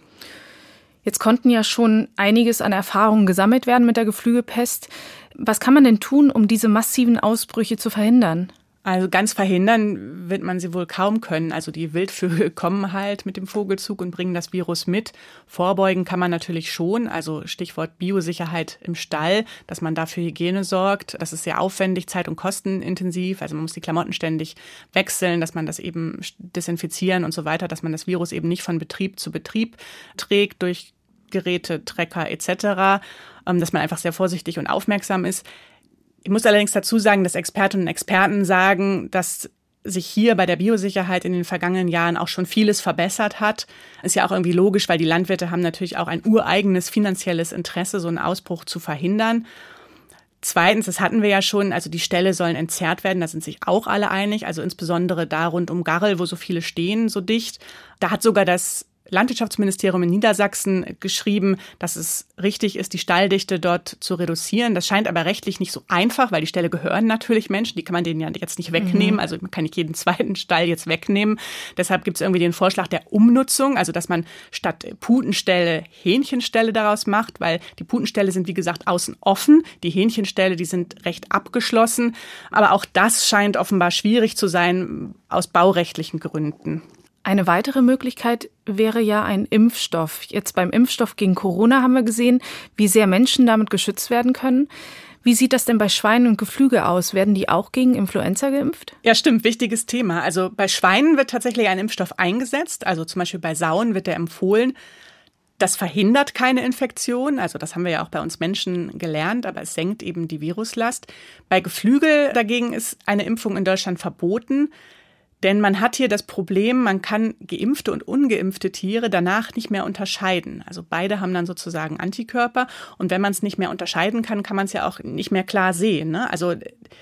Jetzt konnten ja schon einiges an Erfahrungen gesammelt werden mit der Geflügelpest. Was kann man denn tun, um diese massiven Ausbrüche zu verhindern? Also ganz verhindern wird man sie wohl kaum können. Also die Wildvögel kommen halt mit dem Vogelzug und bringen das Virus mit. Vorbeugen kann man natürlich schon. Also Stichwort Biosicherheit im Stall, dass man da für Hygiene sorgt. Das ist sehr aufwendig, zeit- und kostenintensiv. Also man muss die Klamotten ständig wechseln, dass man das eben desinfizieren und so weiter, dass man das Virus eben nicht von Betrieb zu Betrieb trägt durch Geräte, Trecker etc., dass man einfach sehr vorsichtig und aufmerksam ist. Ich muss allerdings dazu sagen, dass Expertinnen und Experten sagen, dass sich hier bei der Biosicherheit in den vergangenen Jahren auch schon vieles verbessert hat. Ist ja auch irgendwie logisch, weil die Landwirte haben natürlich auch ein ureigenes finanzielles Interesse, so einen Ausbruch zu verhindern. Zweitens, das hatten wir ja schon, also die Ställe sollen entzerrt werden, da sind sich auch alle einig, also insbesondere da rund um Garrel, wo so viele stehen, so dicht. Da hat sogar das Landwirtschaftsministerium in Niedersachsen geschrieben, dass es richtig ist, die Stalldichte dort zu reduzieren. Das scheint aber rechtlich nicht so einfach, weil die Ställe gehören natürlich Menschen, die kann man denen ja jetzt nicht wegnehmen. Also man kann nicht jeden zweiten Stall jetzt wegnehmen. Deshalb gibt es irgendwie den Vorschlag der Umnutzung, also dass man statt Putenställe Hähnchenställe daraus macht, weil die Putenställe sind, wie gesagt, außen offen. Die Hähnchenställe, die sind recht abgeschlossen. Aber auch das scheint offenbar schwierig zu sein aus baurechtlichen Gründen. Eine weitere Möglichkeit wäre ja ein Impfstoff. Jetzt beim Impfstoff gegen Corona haben wir gesehen, wie sehr Menschen damit geschützt werden können. Wie sieht das denn bei Schweinen und Geflügel aus? Werden die auch gegen Influenza geimpft? Ja, stimmt. Wichtiges Thema. Also bei Schweinen wird tatsächlich ein Impfstoff eingesetzt. Also zum Beispiel bei Sauen wird der empfohlen. Das verhindert keine Infektion. Also das haben wir ja auch bei uns Menschen gelernt, aber es senkt eben die Viruslast. Bei Geflügel dagegen ist eine Impfung in Deutschland verboten. Denn man hat hier das Problem, man kann geimpfte und ungeimpfte Tiere danach nicht mehr unterscheiden. Also beide haben dann sozusagen Antikörper. Und wenn man es nicht mehr unterscheiden kann, kann man es ja auch nicht mehr klar sehen, ne? Also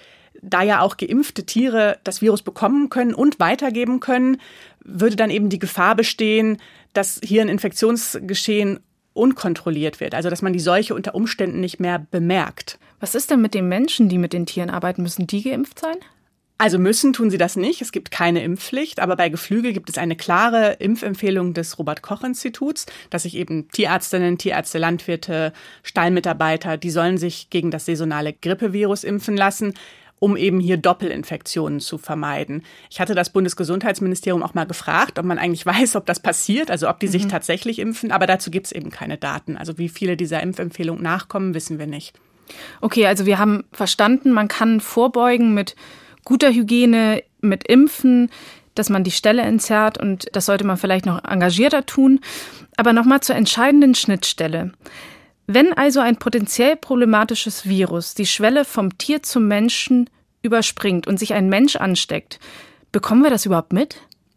da ja auch geimpfte Tiere das Virus bekommen können und weitergeben können, würde dann eben die Gefahr bestehen, dass hier ein Infektionsgeschehen unkontrolliert wird. Also dass man die Seuche unter Umständen nicht mehr bemerkt. Was ist denn mit den Menschen, die mit den Tieren arbeiten? Müssen die geimpft sein? Also müssen tun sie das nicht. Es gibt keine Impfpflicht. Aber bei Geflügel gibt es eine klare Impfempfehlung des Robert-Koch-Instituts, dass sich eben Tierärztinnen, Tierärzte, Landwirte, Stallmitarbeiter, die sollen sich gegen das saisonale Grippevirus impfen lassen, um eben hier Doppelinfektionen zu vermeiden. Ich hatte das Bundesgesundheitsministerium auch mal gefragt, ob man eigentlich weiß, ob das passiert, also ob die sich tatsächlich impfen. Aber dazu gibt es eben keine Daten. Also wie viele dieser Impfempfehlung nachkommen, wissen wir nicht. Okay, also wir haben verstanden, man kann vorbeugen mit guter Hygiene, mit Impfen, dass man die Stelle entzerrt, und das sollte man vielleicht noch engagierter tun. Aber nochmal zur entscheidenden Schnittstelle. Wenn also ein potenziell problematisches Virus die Schwelle vom Tier zum Menschen überspringt und sich ein Mensch ansteckt, bekommen wir das überhaupt mit?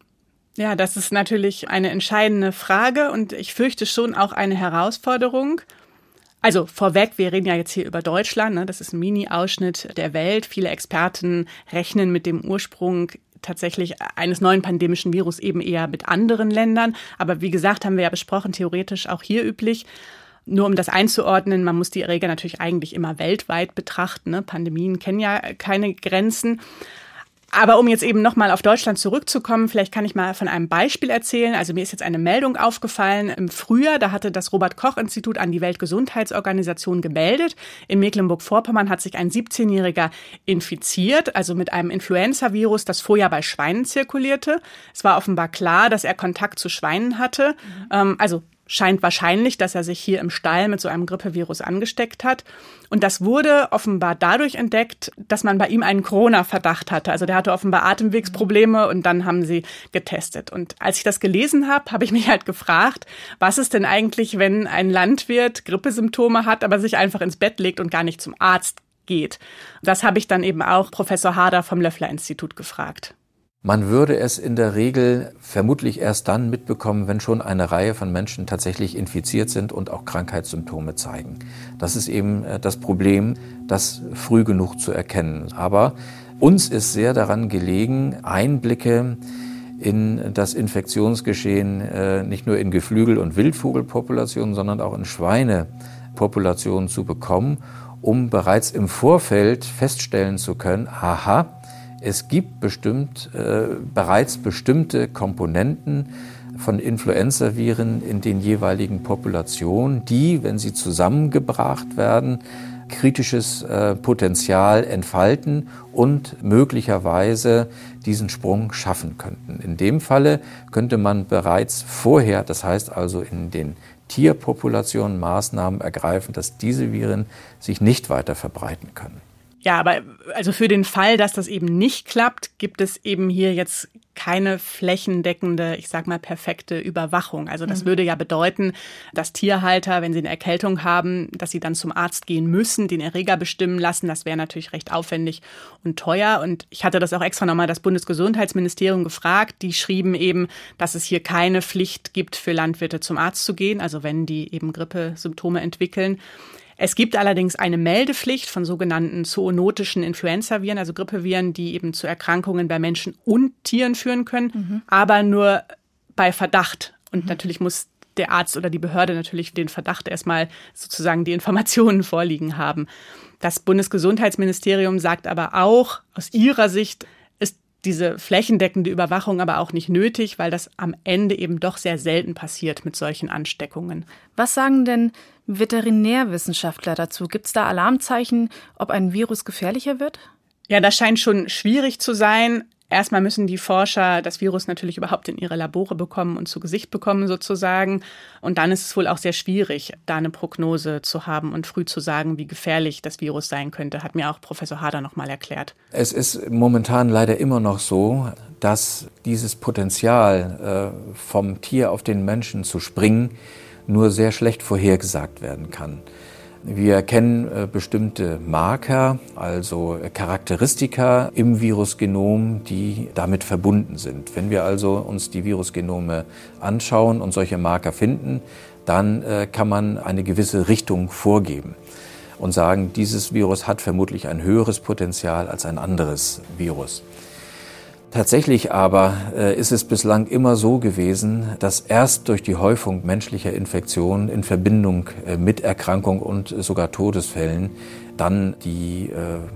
Ja, das ist natürlich eine entscheidende Frage und ich fürchte schon auch eine Herausforderung. Also vorweg, wir reden ja jetzt hier über Deutschland, ne? Das ist ein Mini-Ausschnitt der Welt. Viele Experten rechnen mit dem Ursprung tatsächlich eines neuen pandemischen Virus eben eher mit anderen Ländern. Aber wie gesagt, haben wir ja besprochen, theoretisch auch hier üblich. Nur um das einzuordnen, man muss die Erreger natürlich eigentlich immer weltweit betrachten, ne? Pandemien kennen ja keine Grenzen. Aber um jetzt eben nochmal auf Deutschland zurückzukommen, vielleicht kann ich mal von einem Beispiel erzählen. Also mir ist jetzt eine Meldung aufgefallen im Frühjahr. Da hatte das Robert-Koch-Institut an die Weltgesundheitsorganisation gemeldet. In Mecklenburg-Vorpommern hat sich ein 17-Jähriger infiziert, also mit einem Influenza-Virus, das vorher bei Schweinen zirkulierte. Es war offenbar klar, dass er Kontakt zu Schweinen hatte. Also scheint wahrscheinlich, dass er sich hier im Stall mit so einem Grippevirus angesteckt hat. Und das wurde offenbar dadurch entdeckt, dass man bei ihm einen Corona-Verdacht hatte. Also der hatte offenbar Atemwegsprobleme und dann haben sie getestet. Und als ich das gelesen habe, habe ich mich halt gefragt, was ist denn eigentlich, wenn ein Landwirt Grippesymptome hat, aber sich einfach ins Bett legt und gar nicht zum Arzt geht? Das habe ich dann eben auch Professor Harder vom Löffler-Institut gefragt. Man würde es in der Regel vermutlich erst dann mitbekommen, wenn schon eine Reihe von Menschen tatsächlich infiziert sind und auch Krankheitssymptome zeigen. Das ist eben das Problem, das früh genug zu erkennen. Aber uns ist sehr daran gelegen, Einblicke in das Infektionsgeschehen nicht nur in Geflügel- und Wildvogelpopulationen, sondern auch in Schweinepopulationen zu bekommen, um bereits im Vorfeld feststellen zu können, aha, es gibt bereits bestimmte Komponenten von Influenzaviren in den jeweiligen Populationen, die, wenn sie zusammengebracht werden, kritisches Potenzial entfalten und möglicherweise diesen Sprung schaffen könnten. In dem Falle könnte man bereits vorher, das heißt also in den Tierpopulationen, Maßnahmen ergreifen, dass diese Viren sich nicht weiter verbreiten können. Ja, aber also für den Fall, dass das eben nicht klappt, gibt es eben hier jetzt keine flächendeckende, ich sag mal, perfekte Überwachung. Also das würde ja bedeuten, dass Tierhalter, wenn sie eine Erkältung haben, dass sie dann zum Arzt gehen müssen, den Erreger bestimmen lassen. Das wäre natürlich recht aufwendig und teuer. Und ich hatte das auch extra nochmal das Bundesgesundheitsministerium gefragt. Die schrieben eben, dass es hier keine Pflicht gibt für Landwirte zum Arzt zu gehen, also wenn die eben Grippesymptome entwickeln. Es gibt allerdings eine Meldepflicht von sogenannten zoonotischen Influenzaviren, also Grippeviren, die eben zu Erkrankungen bei Menschen und Tieren führen können, aber nur bei Verdacht. Und natürlich muss der Arzt oder die Behörde natürlich den Verdacht erstmal sozusagen die Informationen vorliegen haben. Das Bundesgesundheitsministerium sagt aber auch, aus ihrer Sicht ist diese flächendeckende Überwachung aber auch nicht nötig, weil das am Ende eben doch sehr selten passiert mit solchen Ansteckungen. Was sagen denn Veterinärwissenschaftler dazu? Gibt es da Alarmzeichen, ob ein Virus gefährlicher wird? Ja, das scheint schon schwierig zu sein. Erstmal müssen die Forscher das Virus natürlich überhaupt in ihre Labore bekommen und zu Gesicht bekommen sozusagen. Und dann ist es wohl auch sehr schwierig, da eine Prognose zu haben und früh zu sagen, wie gefährlich das Virus sein könnte, hat mir auch Professor Harder nochmal erklärt. Es ist momentan leider immer noch so, dass dieses Potenzial, vom Tier auf den Menschen zu springen, nur sehr schlecht vorhergesagt werden kann. Wir kennen bestimmte Marker, also Charakteristika im Virusgenom, die damit verbunden sind. Wenn wir also uns die Virusgenome anschauen und solche Marker finden, dann kann man eine gewisse Richtung vorgeben und sagen, dieses Virus hat vermutlich ein höheres Potenzial als ein anderes Virus. Tatsächlich aber ist es bislang immer so gewesen, dass erst durch die Häufung menschlicher Infektionen in Verbindung mit Erkrankung und sogar Todesfällen dann die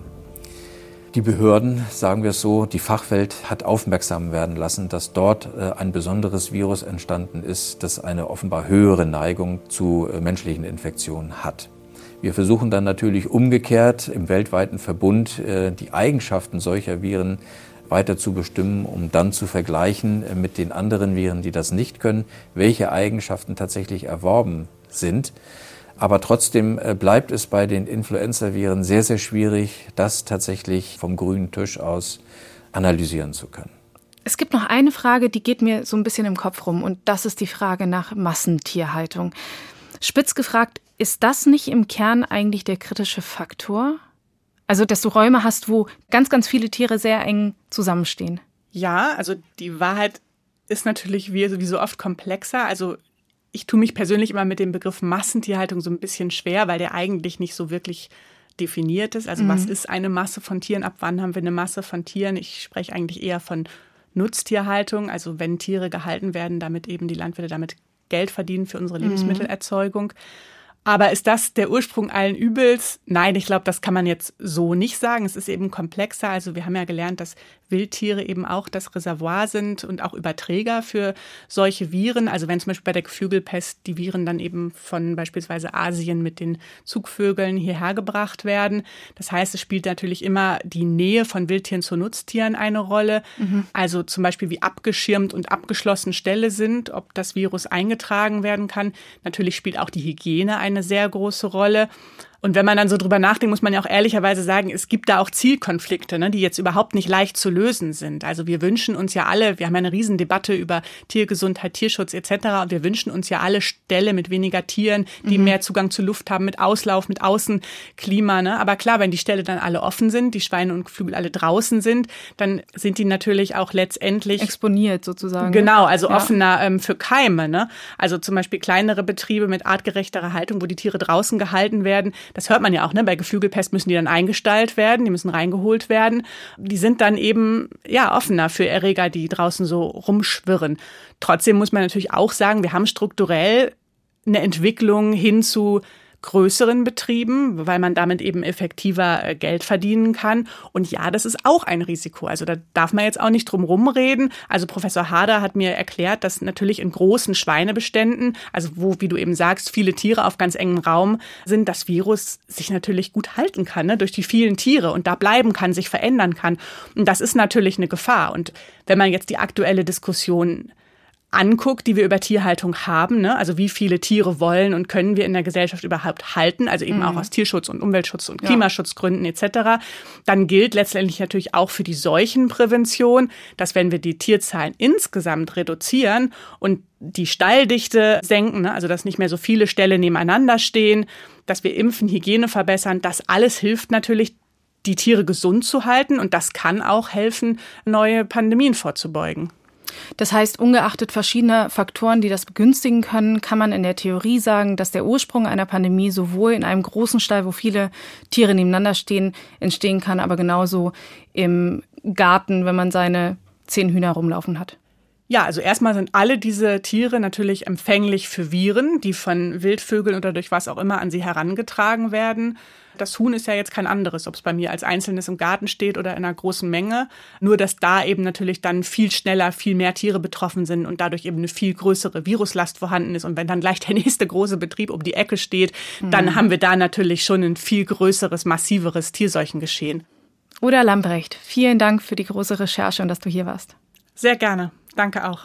Behörden, sagen wir es so, die Fachwelt hat aufmerksam werden lassen, dass dort ein besonderes Virus entstanden ist, das eine offenbar höhere Neigung zu menschlichen Infektionen hat. Wir versuchen dann natürlich umgekehrt im weltweiten Verbund die Eigenschaften solcher Viren weiter zu bestimmen, um dann zu vergleichen mit den anderen Viren, die das nicht können, welche Eigenschaften tatsächlich erworben sind. Aber trotzdem bleibt es bei den Influenza-Viren sehr, sehr schwierig, das tatsächlich vom grünen Tisch aus analysieren zu können. Es gibt noch eine Frage, die geht mir so ein bisschen im Kopf rum, und das ist die Frage nach Massentierhaltung. Spitz gefragt, ist das nicht im Kern eigentlich der kritische Faktor? Also, dass du Räume hast, wo ganz, ganz viele Tiere sehr eng zusammenstehen. Ja, also die Wahrheit ist natürlich wie so oft komplexer. Also ich tue mich persönlich immer mit dem Begriff Massentierhaltung so ein bisschen schwer, weil der eigentlich nicht so wirklich definiert ist. Also was ist eine Masse von Tieren? Ab wann haben wir eine Masse von Tieren? Ich spreche eigentlich eher von Nutztierhaltung. Also wenn Tiere gehalten werden, damit eben die Landwirte damit Geld verdienen für unsere Lebensmittelerzeugung. Aber ist das der Ursprung allen Übels? Nein, ich glaube, das kann man jetzt so nicht sagen. Es ist eben komplexer. Also wir haben ja gelernt, dass Wildtiere eben auch das Reservoir sind und auch Überträger für solche Viren. Also wenn zum Beispiel bei der Geflügelpest die Viren dann eben von beispielsweise Asien mit den Zugvögeln hierher gebracht werden. Das heißt, es spielt natürlich immer die Nähe von Wildtieren zu Nutztieren eine Rolle. Also zum Beispiel wie abgeschirmt und abgeschlossen Ställe sind, ob das Virus eingetragen werden kann. Natürlich spielt auch die Hygiene eine sehr große Rolle. Und wenn man dann so drüber nachdenkt, muss man ja auch ehrlicherweise sagen, es gibt da auch Zielkonflikte, ne, die jetzt überhaupt nicht leicht zu lösen sind. Also wir wünschen uns ja alle, wir haben ja eine Riesendebatte über Tiergesundheit, Tierschutz etc. Und wir wünschen uns ja alle Ställe mit weniger Tieren, die mehr Zugang zur Luft haben, mit Auslauf, mit Außenklima. Ne? Aber klar, wenn die Ställe dann alle offen sind, die Schweine und Geflügel alle draußen sind, dann sind die natürlich auch letztendlich exponiert sozusagen. Genau, also offener für Keime. Ne? Also zum Beispiel kleinere Betriebe mit artgerechterer Haltung, wo die Tiere draußen gehalten werden. Das hört man ja auch, ne? Bei Geflügelpest müssen die dann eingestallt werden, die müssen reingeholt werden. Die sind dann eben offener für Erreger, die draußen so rumschwirren. Trotzdem muss man natürlich auch sagen, wir haben strukturell eine Entwicklung hin zu größeren Betrieben, weil man damit eben effektiver Geld verdienen kann. Und ja, das ist auch ein Risiko. Also da darf man jetzt auch nicht drum rumreden. Also Professor Harder hat mir erklärt, dass natürlich in großen Schweinebeständen, also wo, wie du eben sagst, viele Tiere auf ganz engem Raum sind, das Virus sich natürlich gut halten kann, ne, durch die vielen Tiere und da bleiben kann, sich verändern kann. Und das ist natürlich eine Gefahr. Und wenn man jetzt die aktuelle Diskussion anguckt, die wir über Tierhaltung haben, ne? Also wie viele Tiere wollen und können wir in der Gesellschaft überhaupt halten, also eben auch aus Tierschutz und Umweltschutz und Klimaschutzgründen etc., dann gilt letztendlich natürlich auch für die Seuchenprävention, dass wenn wir die Tierzahlen insgesamt reduzieren und die Stalldichte senken, ne? Also dass nicht mehr so viele Ställe nebeneinander stehen, dass wir impfen, Hygiene verbessern, das alles hilft natürlich, die Tiere gesund zu halten und das kann auch helfen, neue Pandemien vorzubeugen. Das heißt, ungeachtet verschiedener Faktoren, die das begünstigen können, kann man in der Theorie sagen, dass der Ursprung einer Pandemie sowohl in einem großen Stall, wo viele Tiere nebeneinander stehen, entstehen kann, aber genauso im Garten, wenn man seine 10 Hühner rumlaufen hat. Ja, also erstmal sind alle diese Tiere natürlich empfänglich für Viren, die von Wildvögeln oder durch was auch immer an sie herangetragen werden. Das Huhn ist ja jetzt kein anderes, ob es bei mir als Einzelnes im Garten steht oder in einer großen Menge. Nur, dass da eben natürlich dann viel schneller, viel mehr Tiere betroffen sind und dadurch eben eine viel größere Viruslast vorhanden ist. Und wenn dann gleich der nächste große Betrieb um die Ecke steht, dann haben wir da natürlich schon ein viel größeres, massiveres Tierseuchengeschehen. Oda Lambrecht, vielen Dank für die große Recherche und dass du hier warst. Sehr gerne. Danke auch.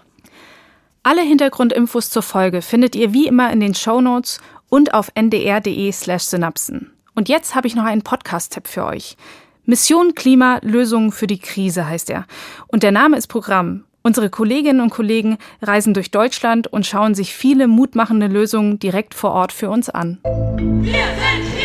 Alle Hintergrundinfos zur Folge findet ihr wie immer in den Shownotes und auf ndr.de/synapsen. Und jetzt habe ich noch einen Podcast-Tipp für euch. Mission Klima, Lösungen für die Krise heißt er. Und der Name ist Programm. Unsere Kolleginnen und Kollegen reisen durch Deutschland und schauen sich viele mutmachende Lösungen direkt vor Ort für uns an. Wir sind hier!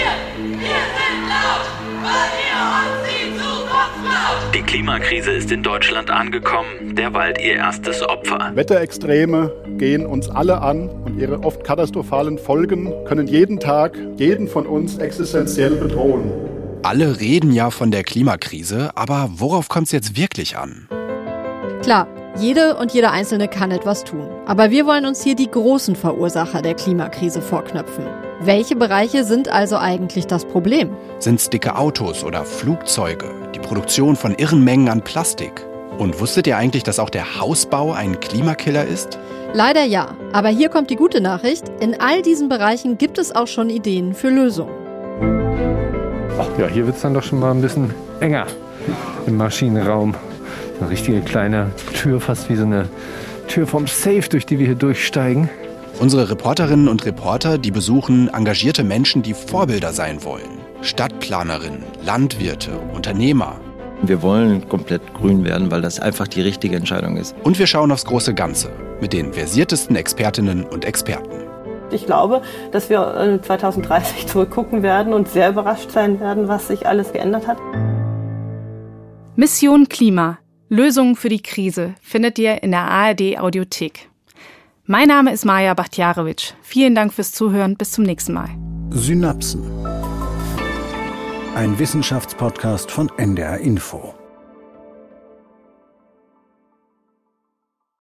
Klimakrise ist in Deutschland angekommen, der Wald ihr erstes Opfer. Wetterextreme gehen uns alle an und ihre oft katastrophalen Folgen können jeden Tag jeden von uns existenziell bedrohen. Alle reden ja von der Klimakrise, aber worauf kommt es jetzt wirklich an? Klar, jede und jeder Einzelne kann etwas tun. Aber wir wollen uns hier die großen Verursacher der Klimakrise vorknöpfen. Welche Bereiche sind also eigentlich das Problem? Sind es dicke Autos oder Flugzeuge? Die Produktion von irren Mengen an Plastik? Und wusstet ihr eigentlich, dass auch der Hausbau ein Klimakiller ist? Leider ja. Aber hier kommt die gute Nachricht. In all diesen Bereichen gibt es auch schon Ideen für Lösungen. Ach ja, hier wird es dann doch schon mal ein bisschen enger im Maschinenraum. Eine richtige kleine Tür, fast wie so eine Tür vom Safe, durch die wir hier durchsteigen. Unsere Reporterinnen und Reporter, die besuchen engagierte Menschen, die Vorbilder sein wollen. Stadtplanerinnen, Landwirte, Unternehmer. Wir wollen komplett grün werden, weil das einfach die richtige Entscheidung ist. Und wir schauen aufs große Ganze mit den versiertesten Expertinnen und Experten. Ich glaube, dass wir 2030 zurückgucken werden und sehr überrascht sein werden, was sich alles geändert hat. Mission Klima. Lösungen für die Krise findet ihr in der ARD-Audiothek. Mein Name ist Maja Bachtjarewitsch. Vielen Dank fürs Zuhören. Bis zum nächsten Mal. Synapsen. Ein Wissenschaftspodcast von NDR Info.